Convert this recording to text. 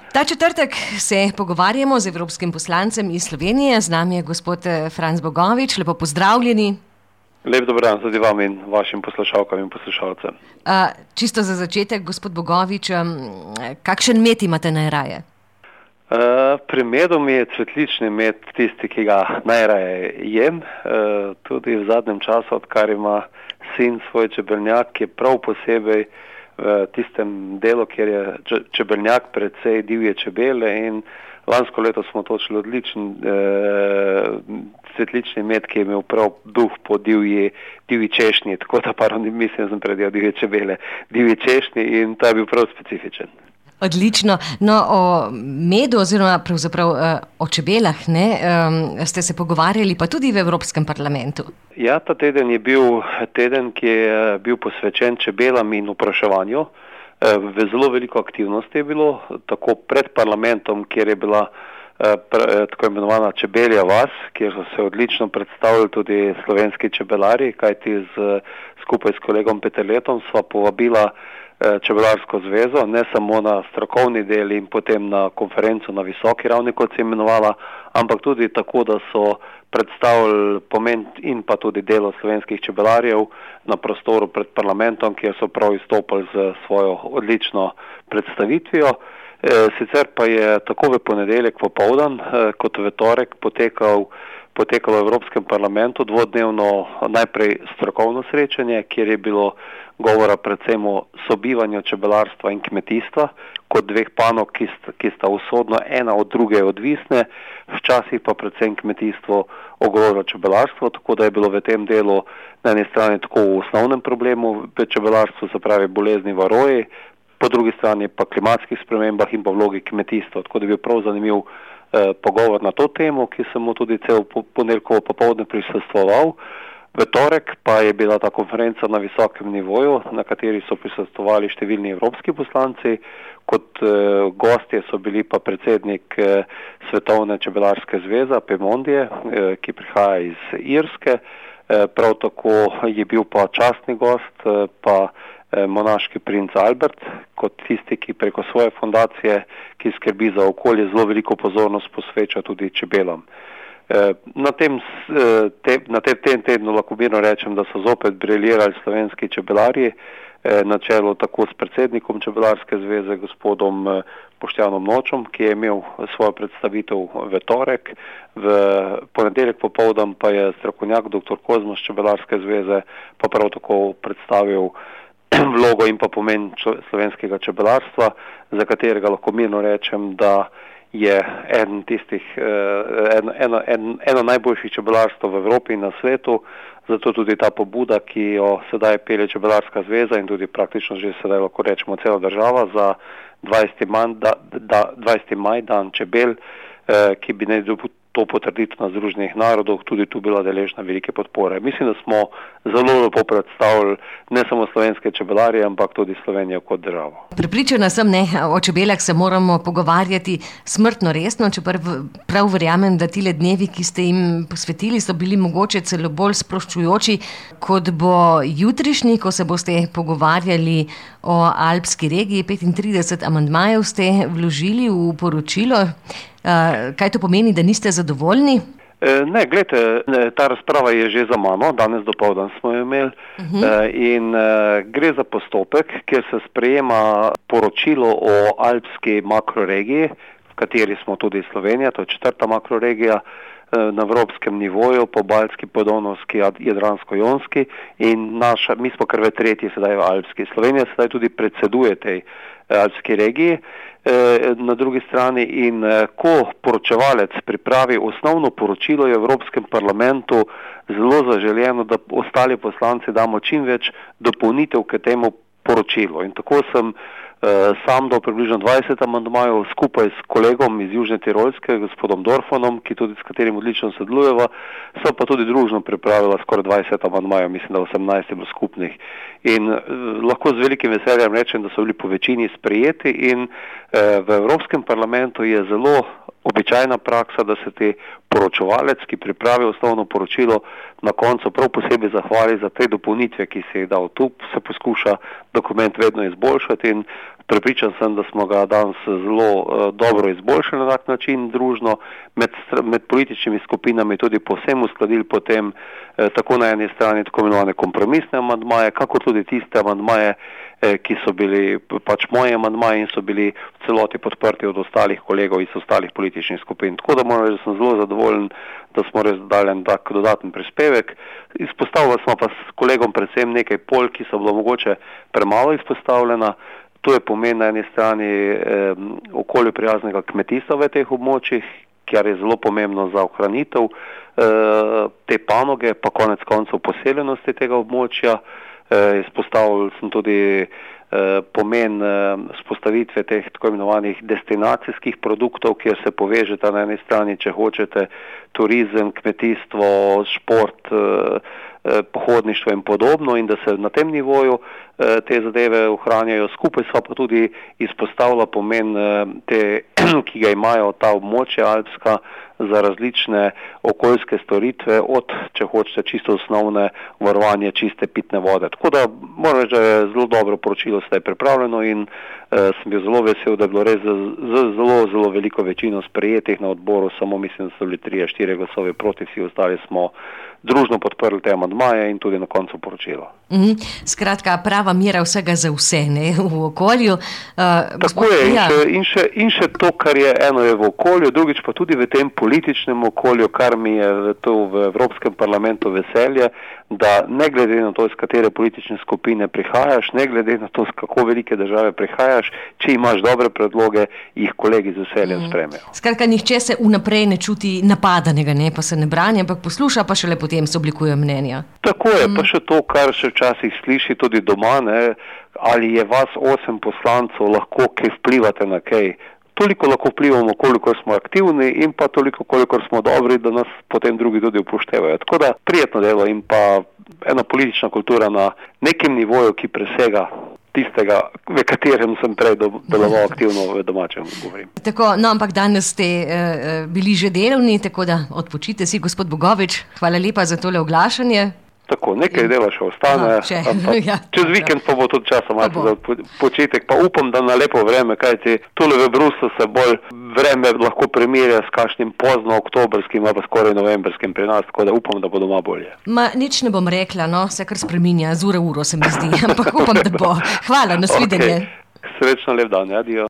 Ta četrtek se pogovarjamo z evropskim poslancem iz Slovenije. Z nami je gospod Franc Bogovič. Lepo pozdravljeni. Lep dober dan tudi vam in vašim poslušalkam in poslušalcem. Čisto za začetek, gospod Bogovič, kakšen med imate najraje? Pri medu mi je cvetlični med tisti, ki ga najraje jem. Tudi v zadnjem času, odkar ima sin svoj čebeljak, ki je prav posebej v tistem delu, kjer je čebeljak precej divje čebele, in lansko leto smo točili odličen cvetlični med, ki je imel prav duh po divji češnji, tako da mislim, da sem predel divje čebele, divje češnji, in ta je bil prav specifičen. Odlično. No, o medu oziroma pravzaprav o čebelah ste se pogovarjali pa tudi v Evropskem parlamentu. Ja, ta teden je bil teden, ki je bil posvečen čebelam in opraševanju. Zelo veliko aktivnosti je bilo, tako pred parlamentom, kjer je bila tako imenovana čebelja vas, kjer so se odlično predstavili tudi slovenski čebelari, kajti skupaj s kolegom Peterletom sva povabila Čebelarsko zvezo, ne samo na strokovni del in potem na konferenco na visoki ravni, kot se imenovala, ampak tudi tako, da so predstavili pomen in pa tudi delo slovenskih čebelarjev na prostoru pred parlamentom, kjer so prav izstopili z svojo odlično predstavitvijo. Sicer pa je tako v ponedeljek popoldan kot v torek potekalo v Evropskem parlamentu dvodnevno najprej strokovno srečanje, kjer je bilo govora predvsem o sobivanju čebelarstva in kmetijstva kot dveh panog, ki sta usodno ena od druge odvisne, včasih pa predvsem kmetijstvo ogroža čebelarstvo, tako da je bilo v tem delu na eni strani tako v osnovnem problemu v čebelarstvu, se pravi bolezni varoji, po drugi strani pa klimatskih spremembah in pa vlogi kmetijstva, tako da je bil prav zanimiv pogovor na to temo, ki sem mu tudi cel ponedeljkovo popoldne prisostvoval. V torek pa je bila ta konferenca na visokem nivoju, na kateri so prisostvovali številni evropski poslanci. Kot gostje so bili pa predsednik Svetovne čebelarske zveze Pemondije, ki prihaja iz Irske. Prav tako je bil pa častni gost, pa monaški princ Albert, kot tisti, ki preko svoje fundacije, ki skrbi za okolje, zelo veliko pozornost posveča tudi čebelam. Na tem tednu lahko mirno rečem, da so zopet briljirali slovenski čebelarji, na čelu tako s predsednikom Čebelarske zveze, gospodom Boštjanom Nočom, ki je imel svojo predstavitev v torek. V ponedeljek popoldan pa je strokovnjak dr. Kozma z Čebelarske zveze pa prav tako predstavil vlogo in pa pomen slovenskega čebelarstva, za katerega lahko mirno rečem, da je eno najboljših čebelarstv v Evropi in na svetu, zato tudi ta pobuda, ki jo sedaj pelje Čebelarska zveza in tudi praktično že sedaj lahko rečemo cela država za 20. maj, dan čebel, ki bi naj to potrditev na Združenih narodov tudi tu bila deležna velike podpore. Mislim, da smo zelo lepo predstavili ne samo slovenske čebelarje, ampak tudi Slovenijo kot državo. Prepričana sem, o čebelah se moramo pogovarjati smrtno resno, če prav verjamem, da tile dnevi, ki ste jim posvetili, so bili mogoče celo bolj sproščujoči, kot bo jutrišnji, ko se boste pogovarjali o alpski regiji. 35 amandmajev ste vložili v poročilo. Kaj to pomeni, da niste zadovoljni? Ne, gledajte, ta razprava je že za mano, danes dopoldan smo jo imeli, in gre za postopek, kjer se sprejema poročilo o alpski makroregiji, v kateri smo tudi Slovenija, to je 4. makroregija na evropskem nivoju, pobaltski, podonavski, jadransko-jonski, in mi smo kar v 3. sedaj v alpski. Slovenija sedaj tudi predseduje tej alpski regiji. Na drugi strani, in ko poročevalec pripravi osnovno poročilo, je v Evropskem parlamentu zelo zaželjeno, da ostali poslanci damo čim več dopolnitev k temu poročilu. In tako sem sam dal približno 20 amandmajev skupaj s kolegom iz Južne Tirolske, gospodom Dorfanom, s katerim odlično sodelujeva, so pa tudi družno pripravila skoraj 20 amandmajev, mislim, da 18 je bilo skupnih. In lahko z velikim veseljem rečem, da so bili po večini sprejeti, in v Evropskem parlamentu je zelo običajna praksa, da se ti poročevalec, ki pripravi osnovno poročilo, na koncu prav posebej zahvali za te dopolnitve, ki se je dal. Tu se poskuša dokument vedno izboljšati, in Prepričan sem, da smo ga danes zelo dobro izboljšali na tak način družno, med političnimi skupinami tudi povsem uskladili potem tako na eni strani tako imenovane kompromisne amandmaje, kako tudi tiste amandmaje, ki so bili pač moji amandmaji in so bili v celoti podprti od ostalih kolegov iz ostalih političnih skupin. Tako da moram reči, da sem zelo zadovoljen, da smo res dali en tak dodaten prispevek. Izpostavili smo pa s kolegom predvsem nekaj pol, ki so bilo mogoče premalo izpostavljena. To je pomen na eni strani okolju prijaznega kmetijstva v teh območjih, kjer je zelo pomembno za ohranitev te panoge, pa konec koncev poseljenosti tega območja. Izpostavil sem tudi pomen spostavitve teh tako imenovanih destinacijskih produktov, kjer se povežeta na eni strani, če hočete, turizem, kmetijstvo, šport, pohodništvo in podobno, in da se na tem nivoju te zadeve ohranjajo. Skupaj sva pa tudi izpostavila pomen ki ga imajo ta območja alpska za različne okoljske storitve, od, če hočete, čisto osnovne varovanje čiste pitne vode. Tako da moram reči, da je zelo dobro poročilo zdaj pripravljeno in sem bil zelo vesel, da je bilo res zelo veliko večino sprejetih na odboru, samo mislim, da so bili 3-4 glasove proti, vsi ostali smo družno podprli te amandmaje in tudi na koncu poročilo. Skratka, prava mera vsega za vse, ne, v okolju. Tako je, in še to, kar je eno je v okolju, drugič pa tudi v tem političnem okolju, kar mi je to v Evropskem parlamentu veselje, da ne glede na to, iz katere politične skupine prihajaš, ne glede na to, z kako velike države prihajaš, če imaš dobre predloge, jih kolegi z veseljem sprejmejo. Skratka, nihče se vnaprej ne čuti napadanega, ne, pa se ne brani, ampak posluša, pa šele potem se oblikuje mnenja. Tako je, pa še to, kar še včasih sliši tudi doma, ne, ali je vas 8 poslancev lahko kaj vplivate na kaj. Toliko lahko vplivamo, koliko smo aktivni in pa toliko, koliko smo dobri, da nas potem drugi tudi upoštevajo. Tako da prijetno delo in pa ena politična kultura na nekem nivoju, ki presega tistega, v katerem sem prej deloval aktivno v domačem, govorim. Tako, no, ampak danes ste bili že delovni, tako da odpočite si, gospod Bogovič. Hvala lepa za tole oglašanje. Tako, nekaj dela še ostane, čez vikend pa bo tudi časa malo za počitek, pa upam, da na lepo vreme, kajti tule v Bruslu se bolj vreme lahko primerja s kakšnim pozno oktobrskim ali pa skoraj novembrskim pri nas, tako da upam, da bo doma bolje. Nič ne bom rekla, no, se kar spreminja, z uro se mi zdi, ampak upam, da bo. Hvala, nasvidenje. Srečno, lep dan, adijo.